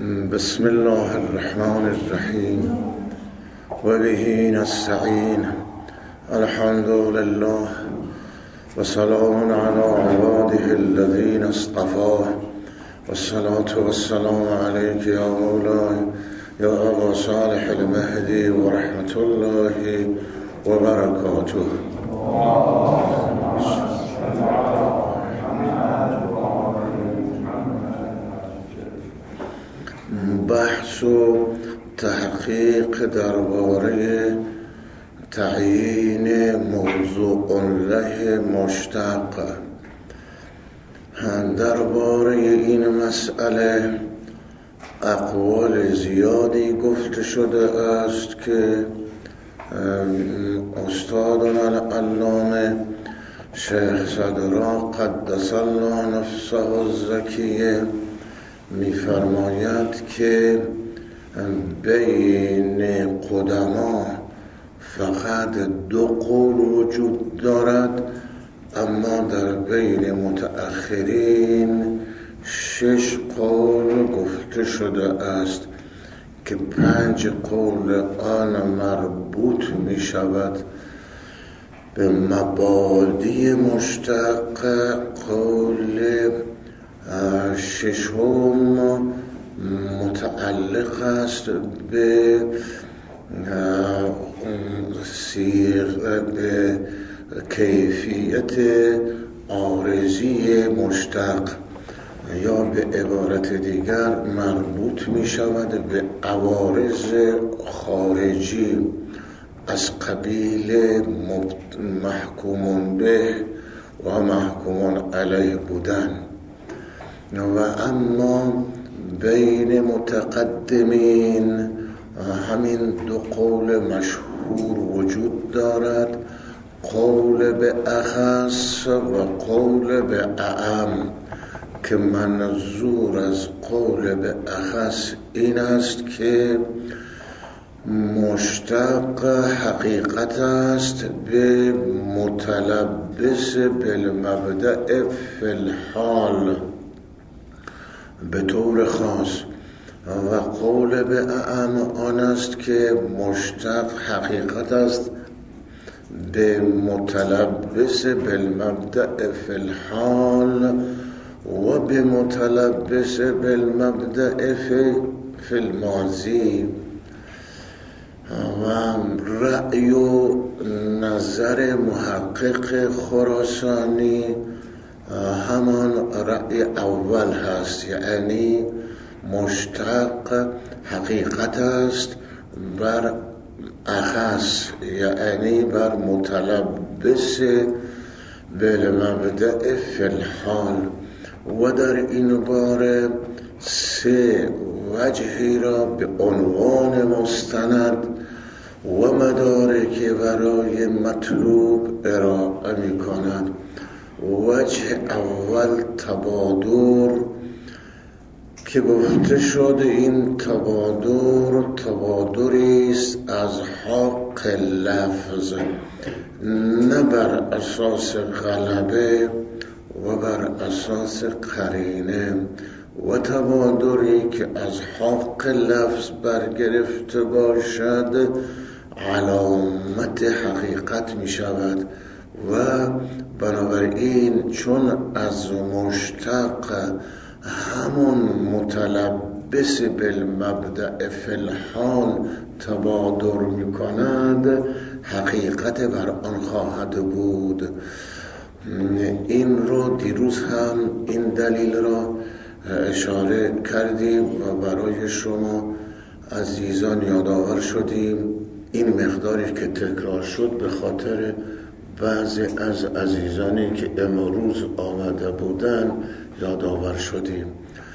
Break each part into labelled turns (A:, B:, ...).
A: بسم الله الرحمن الرحیم و به نستعین. الحمد لله و سلام علی عباده الذین اصطفى والصلاة والسلام علیک یا مولای یا ابا صالح المهدی و رحمت الله و برکاته. بحث و تحقیق درباره تعیین موضوع له مشتق. درباره این مسئله اقوال زیادی گفته شده است که استادنا العلامه شیخ صدرا قدس الله نفسه الزکیه می‌فرماید که بین قدما فقط 2 قول وجود دارد، اما در بین متأخرین 6 قول گفته شده است که 5 قول آن مربوط می شود به مبادی مشتق. قول 6 متعلق است به به کیفیت عارضی مشتق، یا به عبارت دیگر مربوط می شود به عوارض خارجی از قبیل محکوم به و محکوم علیه بودن. و اما بین متقدمین همین 2 قول مشهور وجود دارد، قول به اخص و قول به اعم، که منظور از قول به اخص این است که مشتق حقیقت است به متلبس بالمبدأ فی الحال به طور خاص، و قول به اعم آن است که مشتق حقیقت است به متلبس بالمبدأ فی الحال و به متلبس بالمبدأ فی الماضی. و رأی و نظر محقق خراسانی همان رأی اول هست، یعنی مشتق حقیقت است بر اخص، یعنی بر متلبس بالمبدأ فی الحال. و در این باره 3 وجهی را به عنوان مستند و مدارک برای مطلوب ارائه می کند. وجه اول تبادر، که گفته شد این تبادری است از حق لفظ، نه بر اساس غلبه و بر اساس قرینه، و تبادری که از حق لفظ برگرفته باشد علامت حقیقت می شود. و بنابراین چون از مشتق همون متلبس بالمبدأ فی الحال تبادر می کند، حقیقت بر آن خواهد بود. این رو دیروز هم این دلیل را اشاره کردیم و برای شما عزیزان یادآور شدیم. این مقداری که تکرار شد به خاطر بعضی از عزیزانی که امروز آمده بودن یادآور شدیم.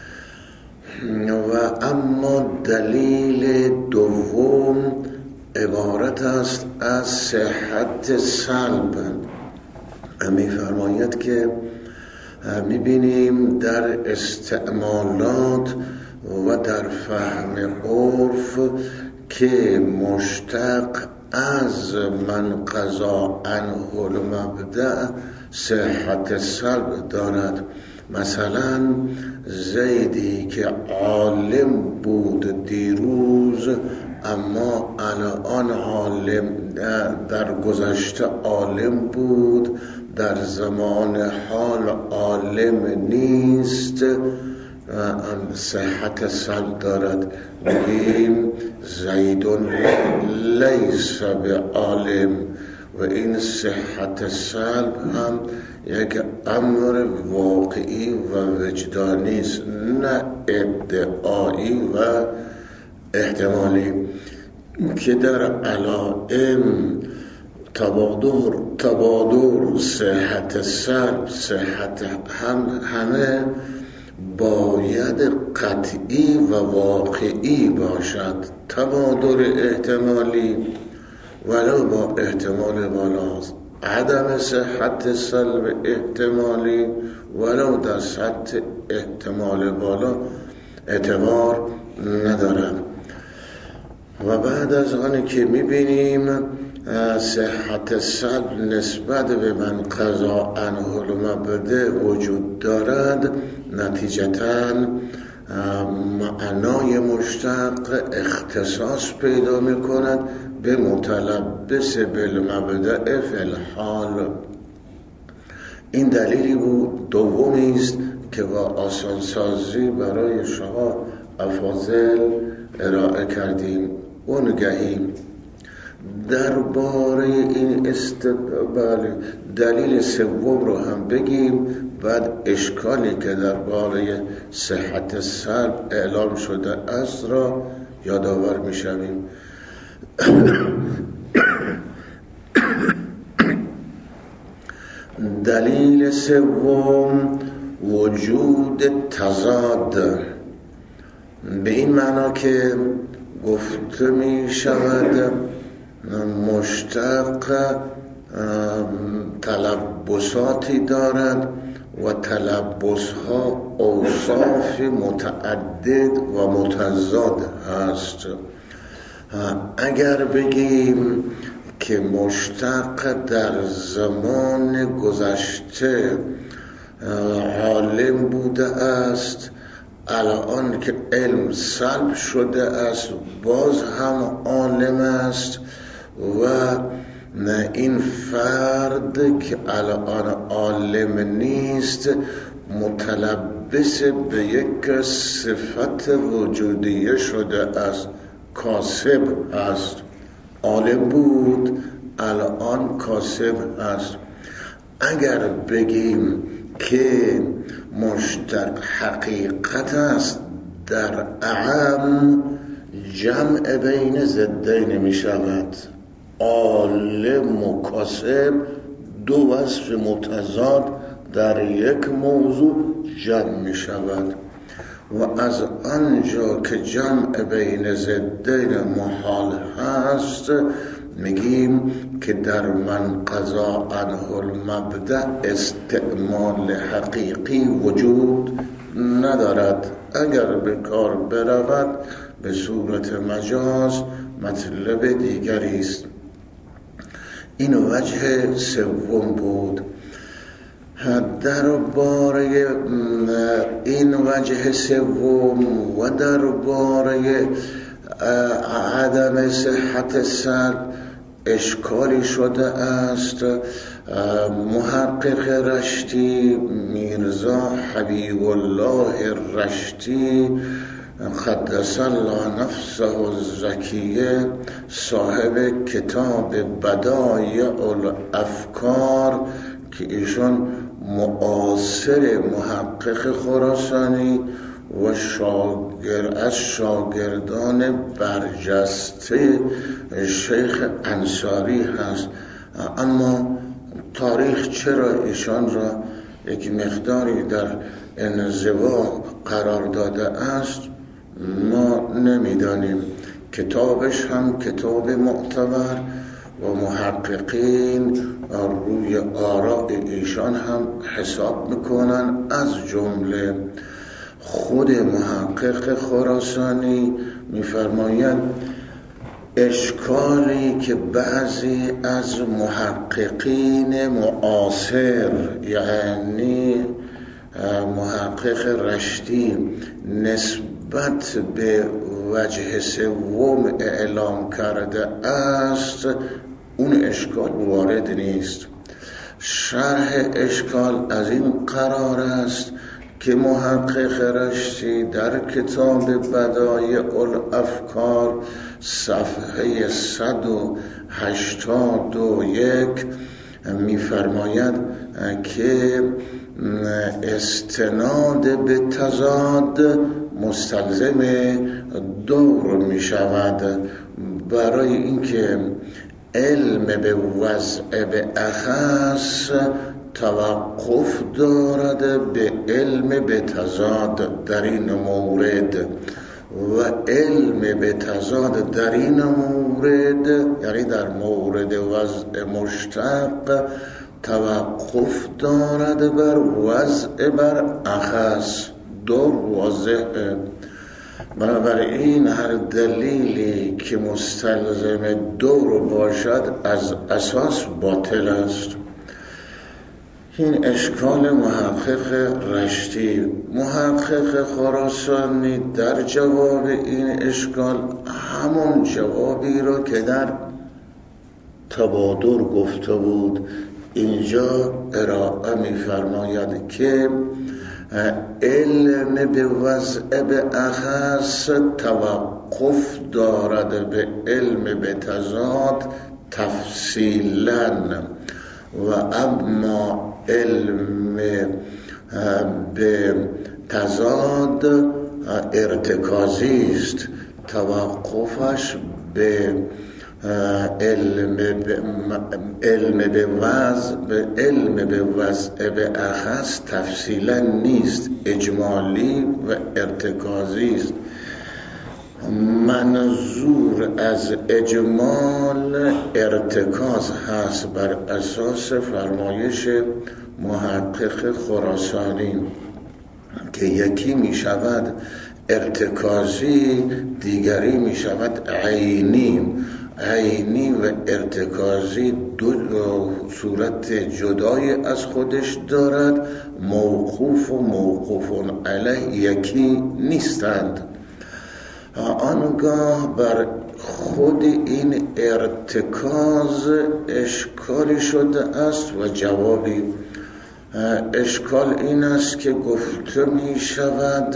A: و اما دلیل دوم عبارت است از صحت سلب. می‌فرماید که می‌بینیم در استعمالات و در فهم عرف که مشتق از من قضا عنه المبدأ صحت سلب دارد مثلا زیدی که عالم بود دیروز اما الان عالم در گذشته عالم بود، در زمان حال عالم نیست، صحت سلب دارد. میگیم زیدون لیس به عالم و این صحت سلب هم یک امر واقعی و وجدانی است، نه ادعایی و احتمالی که در علائم تبادر صحت سلب صحت همه باید قطعی و واقعی باشد. تبادر احتمالی ولو با احتمال بالاست، عدم صحت سلب احتمالی ولو در سطح احتمال بالا اعتبار ندارد. و بعد از آنی که میبینیم صحت سلب نسبت به من قضا عنه المبدأ وجود دارد، نتیجتاً معنای مشتق اختصاص پیدا میکند به متلبس بالمبدأ فی الحال. این دلیلی بود دومی است که با آسانسازی برای شما افاضل ارائه کردیم. اونگهیم درباره این استقبال دلیل سوم رو هم بگیم، بعد اشکالی که درباره صحت سلب اعلام شده است را یادآور میشویم. دلیل سوم وجود تضاد، به این معنا که گفته می شود مشتق تلبساتی دارد و تلبسها اوصاف متعدد و متضاد هست. اگر بگیم که مشتق در زمان گذشته عالم بوده است، الان که علم سلب شده است باز هم عالم است، و این فرد که الان عالم نیست متلبس به یک صفت وجودیه شده است، کاسب است. عالم بود الان کاسب است. اگر بگیم که مشتق حقیقت است در اعم، جمع بین ضدین می شود. عالم و کاسب دو وصف متضاد در یک موضوع جمع می شود، و از آنجا که جمع بین ضدین محال هست میگیم که در من قضا عنه المبدأ استعمال حقیقی وجود ندارد. اگر به کار برود به صورت مجاز مطلب دیگری است. این وجه سوم بود. درباره این وجه سوم و درباره عدم صحت سلب اشکالی شده است. محقق رشتی میرزا حبیب الله رشتی قدس الله نفسه الزکیه، صاحب کتاب بدایع الافکار که ایشان معاصر محقق خراسانی و از شاگردان برجسته شیخ انصاری هست، اما تاریخ چرا ایشان را یک مقداری در انزوا قرار داده است ما نمیدانیم. کتابش هم کتاب معتبر و محققین روی آراء ایشان هم حساب میکنن. از جمله خود محقق خراسانی میفرماید اشکالی که بعضی از محققین معاصر، یعنی محقق رشتی نسبت به وجه سوم اعلام کرده است، اون اشکال وارد نیست. شرح اشکال از این قرار است که محقق رشتی در کتاب بدایع الافکار صفحه 181 می‌فرماید که استناد به تضاد مستلزم دور می شود. برای اینکه علم به وضع به اخص توقف دارد به علم به تضاد در این مورد و علم به تضاد در این مورد، یعنی در مورد وضع مشتق، توقف دارد بر وضع بر اخص. دور واضحه. بنابراین هر دلیلی که مستلزم دور باشد از اساس باطل است. این اشکال محقق رشتی. محقق خراسانی در جواب این اشکال همون جوابی را که در تبادر گفته بود اینجا ارائه می‌فرماید که علم به وضع به اخص توقف دارد به علم به تضاد تفصیلاً و اما علم به تضاد ارتکازی است، توقفش به علم به وضع به اخص تفصیلا نیست، اجمالی و ارتکازی است. منظور از اجمال ارتکاز هست بر اساس فرمایش محقق خراسانی که یکی می شود ارتکازی، دیگری می شود عینی. عینی و ارتکازی دو صورت جدای از خودش دارد، موقوف و موقوف علیه یکی نیستند. آنگاه بر خود این ارتکاز اشکالی شده است و جوابی. اشکال این است که گفته می شود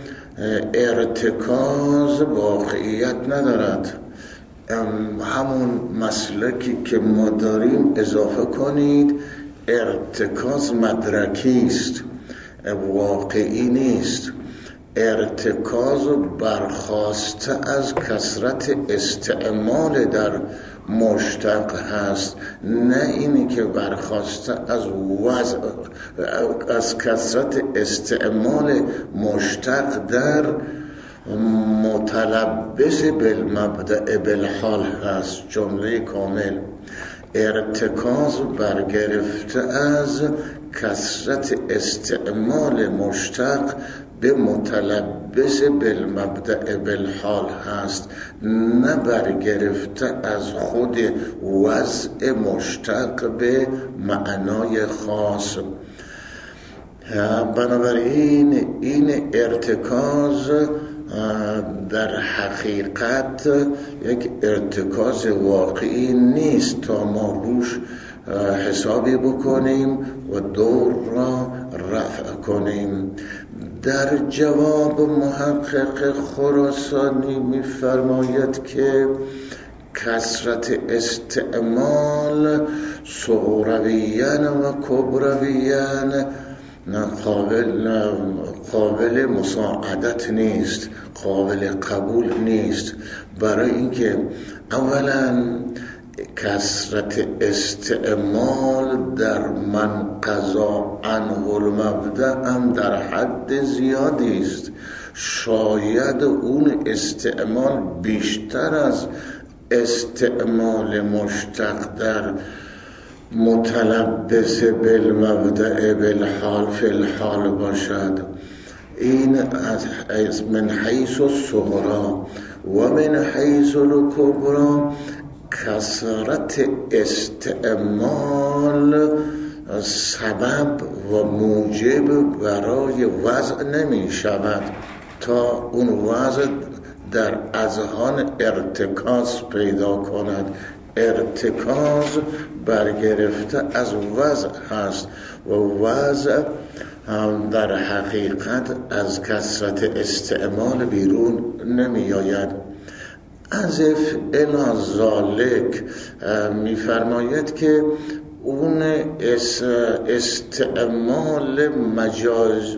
A: ارتکاز واقعیت ندارد، همون مسلکی که ما داریم اضافه کنید، ارتکاز مدرکی است، واقعی نیست. ارتکاز برخاسته از کثرت استعمال در مشتق هست، نه اینی که برخاسته از کثرت استعمال مشتق در متلبس بالمبدأ بالحال هست. جمله کامل. ارتکاز برگرفته از کثرت استعمال مشتق به متلبس بالمبدأ بالحال هست، نه برگرفته از خود وضع مشتق به معنای خاص. بنابراین این ارتکاز در حقیقت یک ارتکاز واقعی نیست تا ما روش حسابی بکنیم و دور را رفع کنیم. در جواب محقق خراسانی می‌فرماید که کثرت استعمال صغرویان و کبرویان قابل مساعدت نیست، قابل قبول نیست. برای اینکه اولا کثرت استعمال در من قضا عنه المبدأ هم در حد زیادی است. شاید اون استعمال بیشتر از استعمال مشتق در متلبس بالمبدأ بالحال فی الحال باشد. این از من حیث الصغرا و من حیث الکبرا کثرت استعمال سبب و موجب برای وضع نمی شود تا اون وضع در اذهان ارتکاز پیدا کند. ارتکاز برگرفته از وضع هست و وضع در حقیقت از کثرت استعمال بیرون نمی آید. اضف الی ذالک می‌فرماید که اون استعمال مجاز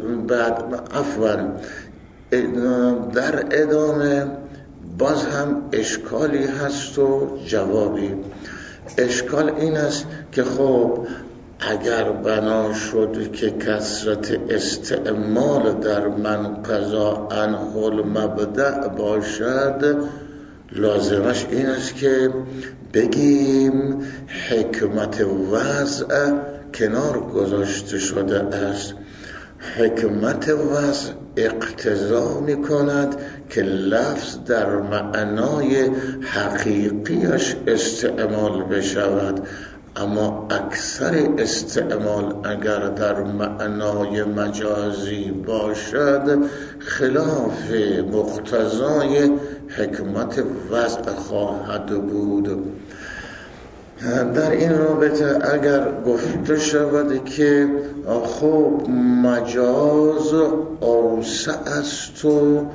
A: در ادامه باز هم اشکالی هست و جوابی. اشکال این است که خب اگر بنا شد که کثرت استعمال در من قضا عنه المبدأ باشد، لازمش این است که بگیم حکمت وضع کنار گذاشته شده است. حکمت وضع اقتضا می کند که لفظ در معنای حقیقیش استعمال بشود، اما اکثر استعمال اگر در معنای مجازی باشد خلاف مقتضای حکمت وضع خواهد بود. در این رابطه اگر گفته شود که خب مجاز اوسع است و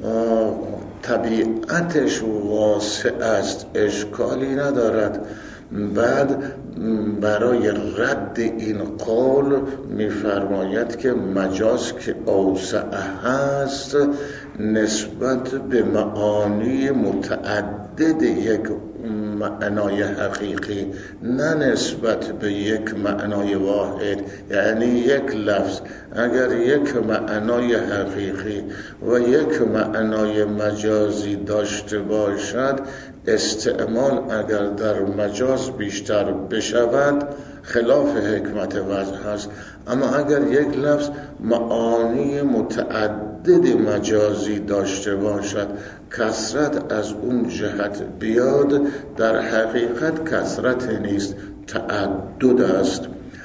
A: طبیعتش واسع است، اشکالی ندارد. بعد برای رد این قول می‌فرماید که مجاز که اوسع هست نسبت به معانی متعدد یک معنای حقیقی، نه نسبت به یک معنای واحد. یعنی یک لفظ اگر یک معنای حقیقی و یک معنای مجازی داشته باشد، استعمال اگر در مجاز بیشتر بشود خلاف حکمت وضع هست. اما اگر یک لفظ معانی متعدد مجازی داشته باشد، کثرت از اون جهت بیاد، در حقیقت کثرت نیست، تعدد است.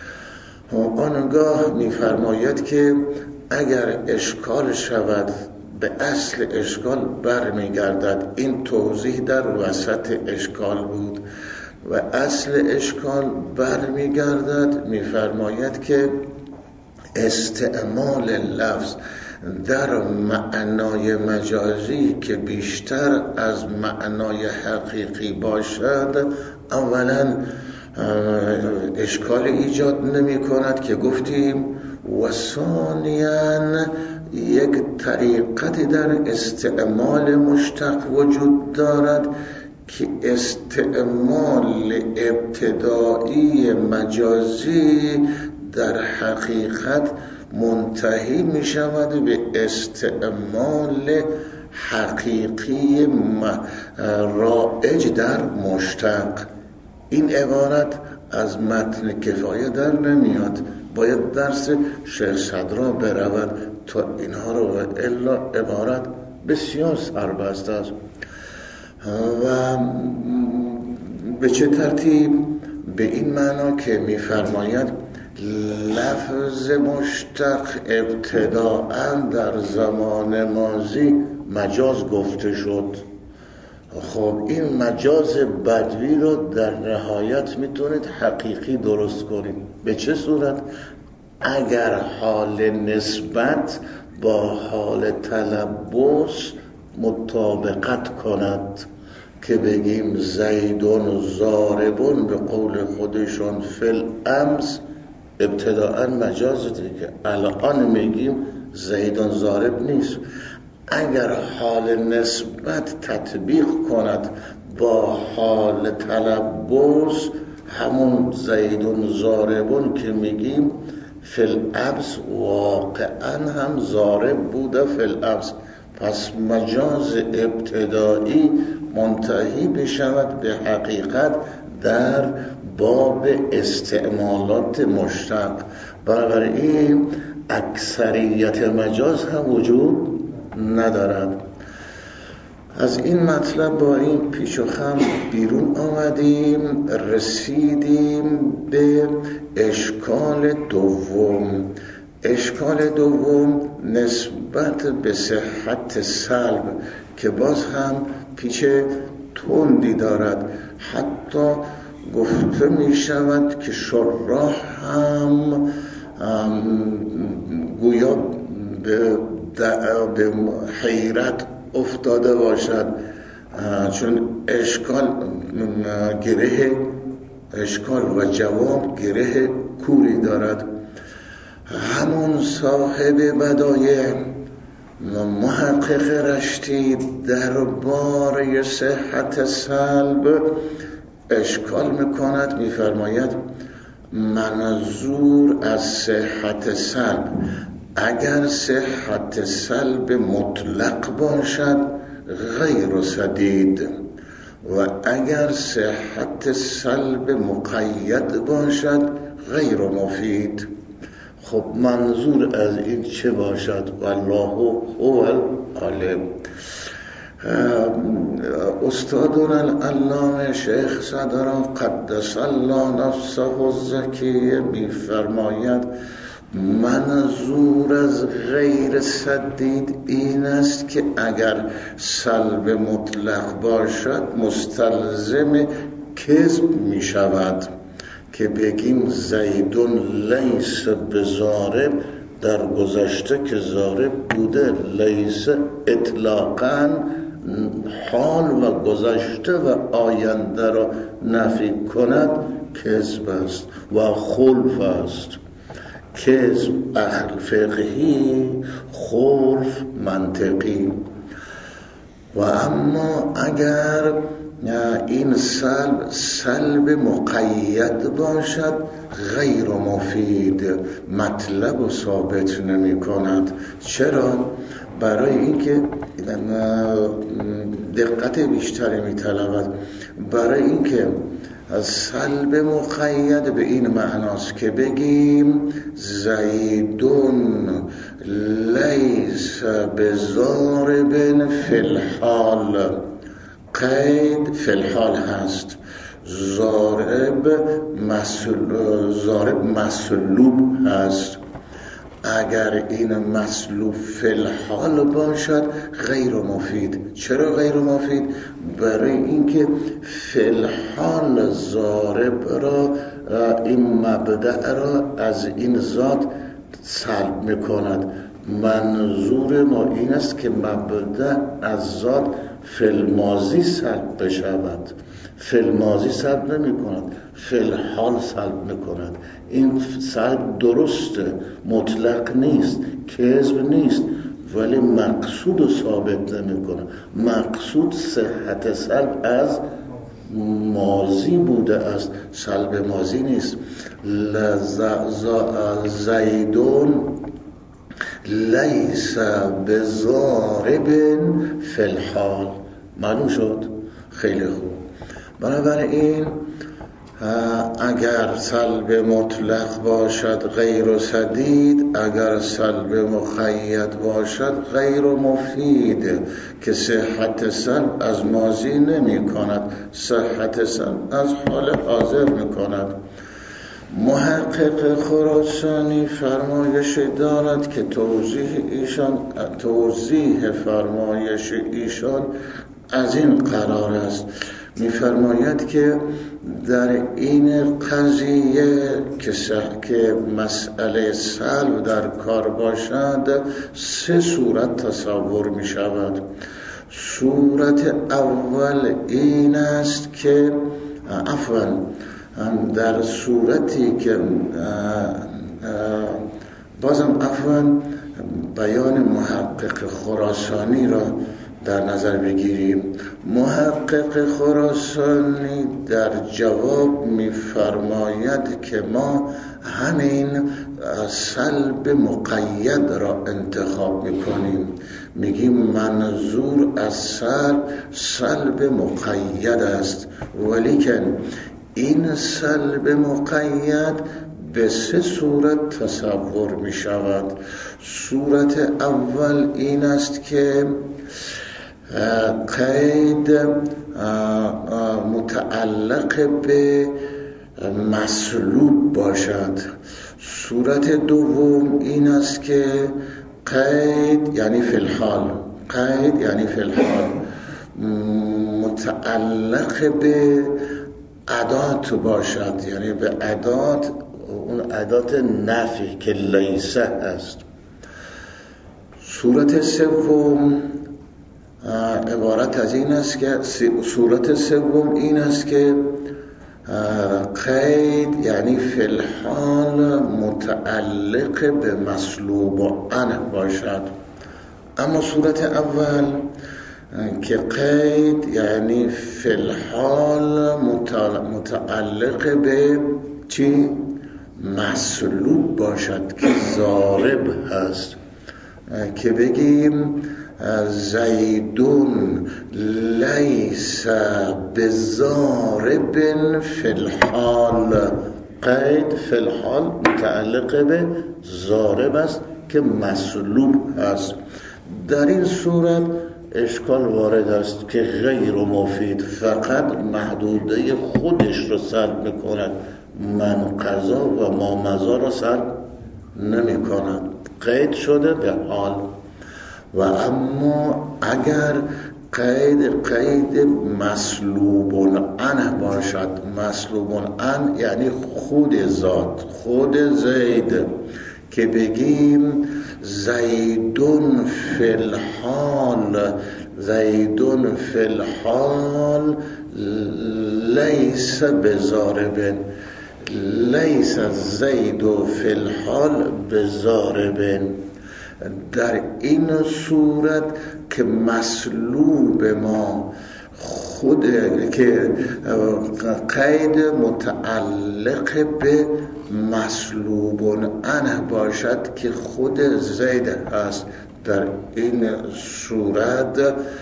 A: آنگاه می‌فرماید که اگر اشکال شود به اصل اشکال برمیگردد. این توضیح در وسط اشکال بود و اصل اشکال برمیگردد. می‌فرماید که استعمال لفظ در معنای مجازی که بیشتر از معنای حقیقی باشد، اولا اشکال ایجاد نمی کند که گفتیم، و ثانیاً یک طریقتی در استعمال مشتق وجود دارد که استعمال ابتدایی مجازی در حقیقت منتهی می شود به استعمال حقیقی رائج در مشتق. این عبارت از متن کفایه در نمیاد، باید درس شیخ صدرا برود تا اینها رو، و الا عبارت بسیار سربسته است. و به چه ترتیب؟ به این معنا که می‌فرماید لفظ مشتق ابتداءً در زمان ماضی مجاز گفته شد. خب این مجاز بدوی رو در نهایت میتونید حقیقی درست کنید. به چه صورت؟ اگر حال نسبت با حال تلبس مطابقت کند، که بگیم زیدون ضاربون به قول خودشون فی الامس، ابتداءً مجاز دیگه، الان میگیم زیدون ضارب نیست. اگر حال نسبت تطبیق کند با حال تلبس، همون زیدون ضاربون که میگیم فی الامس واقعا هم ضارب بوده فی الامس، پس مجاز ابتدایی منتهی بشود به حقیقت در باب استعمالات مشتق. بنابراین اکثریت مجاز هم وجود ندارد. از این مطلب با این پیش و خم بیرون آمدیم، رسیدیم به اشکال دوم. اشکال دوم نسبت به صحت سلب که باز هم پیچ تندی دارد. حتی گفته می شود که شراح هم گویا به حیرت افتاده باشد، چون اشکال و جواب گره کوری دارد. همون صاحب بدایع محقق رشتی درباره صحت سلب اشکال میکند، میفرماید منظور از صحت سلب اگر صحت سلب مطلق باشد غیر سدید و اگر صحت سلب مقید باشد غیر مفید. خب منظور از این چه باشد؟ والله هو العالم. استادنا العلامه شیخ صدر قدس الله نفسه الزکیه می‌فرماید منظور از غیر سدید این است که اگر سلب مطلق باشد مستلزم کذب می شود، که بگیم زیدون لیس بضارب، در گذشته که ضارب بوده، لیس اطلاقاً حال و گذشته و آینده را نفی کند کذب است و خلف است. کذب اهل فقهی، خلف منطقی. و اما اگر این سلب مقید باشد غیر مفید، مطلب و ثابت نمی کند. چرا؟ برای اینکه دقت بیشتری می طلبد. برای اینکه سلب مقید به این معناست که بگیم زیدون لیس بضارب فی الحال، قید فی الحال هست، ضارب مسلوب هست. اگر این مسلوب فی الحال باشد غیر مفید. چرا غیر مفید؟ برای اینکه فی الحال ضارب را، این مبدأ را از این ذات سلب میکند. منظور ما این است که مبدأ از ذات فی الماضی سلب بشود. فی الماضی سلب نمی کند، فی الحال سلب میکند. این سلب درسته، مطلق نیست، کذب نیست، ولی مقصود رو ثابت نمی کند. مقصود صحت سلب از ماضی بوده است، سلب ماضی نیست. زیدون لیس بضارب فی الحال. معلوم شد؟ خیلی خوب. بنابراین اگر سلب مطلق باشد غیر سدید، اگر سلب مقید باشد غیر مفید، که صحت سلب از ماضی نمی کند، صحت سلب از حال حاضر می کند. محقق خراسانی فرمایش دارد که توضیح فرمایش ایشان از این قرار است. می‌فرماید که در این قضیه که مسئله سلب در کار باشد 3 صورت تصور می شود. صورت اول این است که در صورتی که بازم بیان محقق خراسانی را در نظر بگیریم. محقق خراسانی در جواب می‌فرماید که ما همین سلب مقید را انتخاب می‌کنیم. میگیم منظور از سلب مقید است، ولیکن این سلب مقید به 3 صورت تصور می شود. صورت اول این است که قید متعلق به مسلوب باشد. صورت دوم این است که قید یعنی فی الحال، قید یعنی فی الحال متعلق به ادات باشد، یعنی به ادات، اون ادات نفی که لیسه است. صورت سوم عبارت از این است که قید یعنی فی الحال متعلق به مسلوب عنه باشد. اما صورت اول که قید یعنی فی الحال متعلق به چی؟ مسلوب باشد که ضارب هست، که بگیم زیدون لیس بضارب فی الحال. قید فی الحال متعلق به ضارب است که مسلوب هست. در این صورت اشکال وارد است که غیر مفید، فقط محدوده خودش رو سلب میکند، من قضا و ما مضا رو سلب نمی کند. قید شده به حال. و اما اگر قید مسلوب عنه باشد، مسلوب عنه یعنی خود ذات، خود زید، که بگیم زیدون فی الحال، زیدون فی الحال لیس بضارب، لیس زید فی الحال بضارب. در این صورت که مسلوب ما خود، که قید متعلق به مسلوب عنه باشد که خود زید هست، در این صورت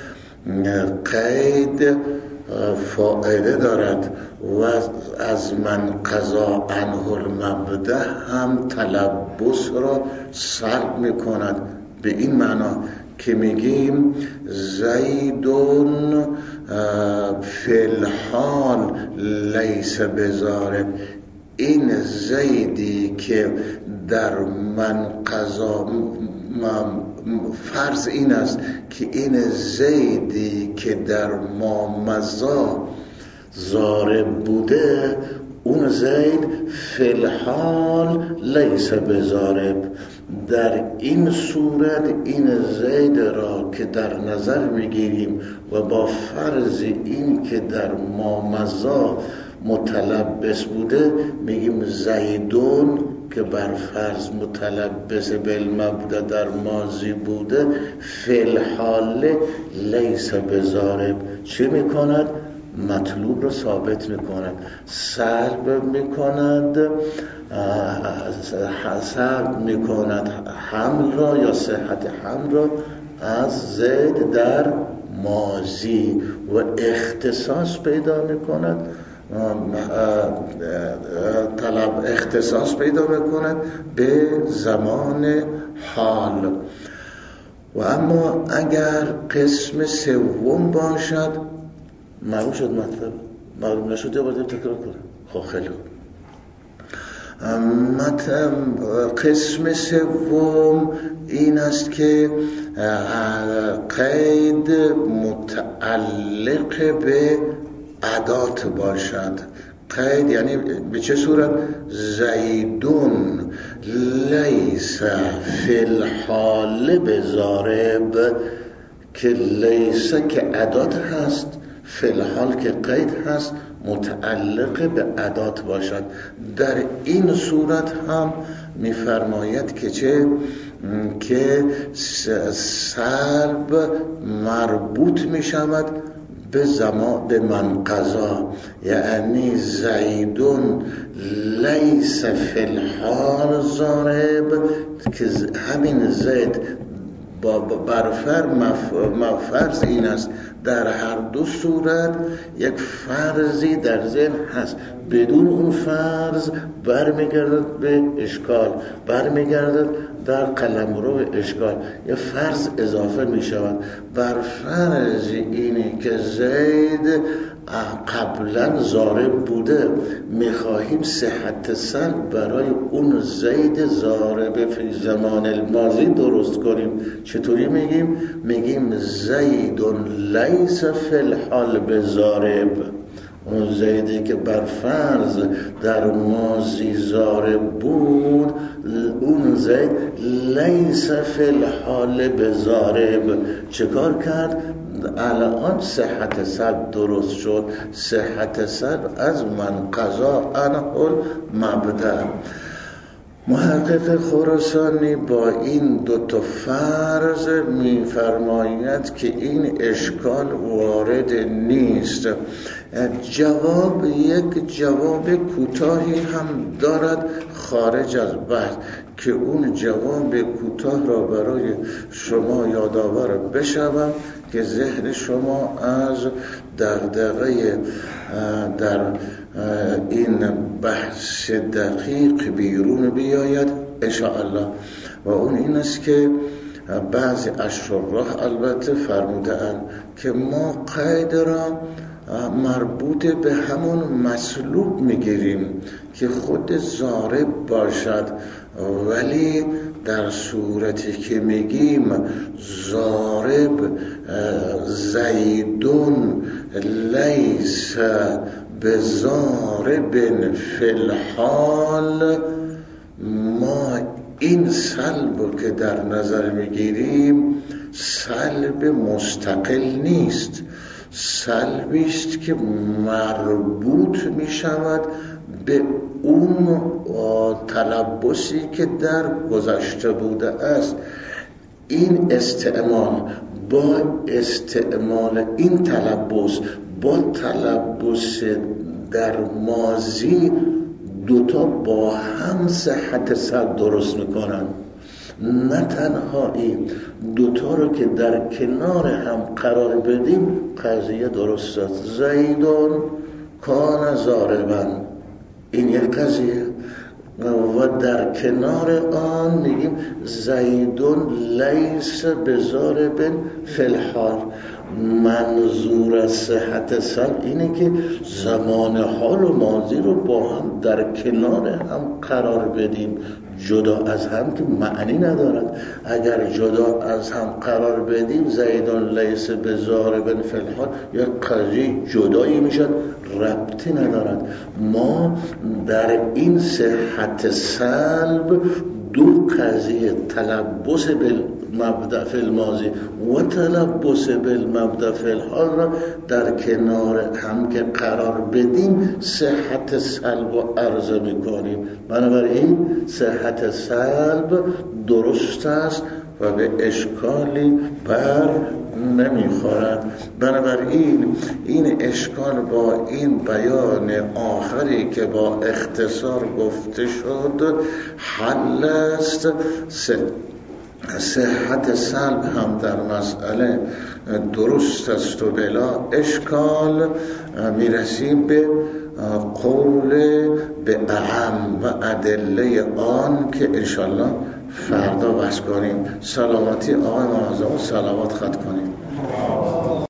A: قید فائده دارد و از من قضا عنه المبدأ هم تلبس را سلب می کند. به این معنا که میگیم زیدون فی الحال لیس بضارب، این زیدی که در من قضا، فرض این است که این زیدی که در ما مضا ضارب بوده، اون زید فی الحال لیس بضارب. در این صورت این زید را که در نظر میگیریم و با فرض این که در ما مضا متلبس بوده، میگیم زیدون که بر فرض متلبس بالمبدا در ماضی بوده، فی الحال لیس بضارب. چه میکند؟ مطلوب را ثابت میکند، سلب میکند حمل را یا صحت حمل را از زید در ماضی و اختصاص پیدا میکند، اختصاص پیدا میکند به زمان حال. و اما اگر قسم سوم باشد، معلوم شد مطلب؟ معلوم نشد یا باید تکرار کنم؟ خب خیلی قسم سوم این است که قید متعلق به ادات باشد. قید یعنی به چه صورت؟ زیدون لیس فی الحال بضارب، که لیس که ادات هست، فی الحال که قید هست، متعلق به ادات باشد. در این صورت هم می‌فرماید که چه؟ که سلب مربوط می‌شود به زمان، به من قضا، یعنی زیدون لیس فی الحال ضارب، که همین زید فرض این است در هر دو صورت یک فرضی در ذهن هست، بدون اون فرض برمیگردد به اشکال، برمیگردد در قلمرو اشکال، یه فرض اضافه می شود بر فرض اینی که زید قبلا ضارب بوده. میخواهیم صحت سلب برای اون زید ضارب فی زمان الماضی درست کنیم. چطوری میگیم؟ میگیم زیدون لیس فی الحال بضارب. اون زیدی که بر فرض در ماضی ضارب بود، اون زید لیس فی الحال بضارب. چه کار کرد؟ الان صحت سلب درست شد. صحت سلب از من قضا عنه المبدأ. محقق خراسانی با این دوتا فرض می‌فرماید که این اشکال وارد نیست. یک جواب کوتاهی هم دارد خارج از بحث که اون جواب کوتاه را برای شما یادآور بشوم که ذهن شما از دغدغه در این بحث دقیق بیرون بیاید انشاءالله. و اون این است که بعضی اشراح البته فرمودند که ما قید را مربوط به همون مسلوب میگیریم که خود ضارب باشد، ولی در صورتی که میگیم ضارب زیدون لیس بضارب فی الحال، ما این سلب که در نظر میگیریم سلب مستقل نیست، سلبی است که مربوط می شود به اون تلبسی که در گذشته بوده است. این استعمال با استعمال این تلبس با تلبس در ماضی دوتا با هم صحت سلب درست میکنن. نه تنها این دوتا رو که در کنار هم قرار بدیم قضیه درست است. زیدون کان ضاربا، این یک قضیه، و در کنار آن میگیم زیدون لیس بضارب فی الحال. منظور از صحت سلب اینه که زمان حال و ماضی رو با هم در کنار هم قرار بدیم، جدا از هم که معنی ندارد. اگر جدا از هم قرار بدیم زیدون لیس بضارب فی الحال یا قضیه جدایی میشد، ربطی ندارد. ما در این صحت سلب دو قضیه، تلبس بالمبدأ فی الماضی و تلبس بالمبدأ فی الحال را در کنار هم که قرار بدیم صحت سلب و عرضه میکنیم. بنابراین صحت سلب درست است و به اشکالی بر نمیخورد. بنابراین این اشکال با این بیان آخری که با اختصار گفته شد حل است. صحت سلب هم در مسئله درست است و بلا اشکال. میرسیم به قول به اهم و ادله آن که انشالله فردا بحث کنیم. سلامتی آقای معظم و صلوات خط کنیم.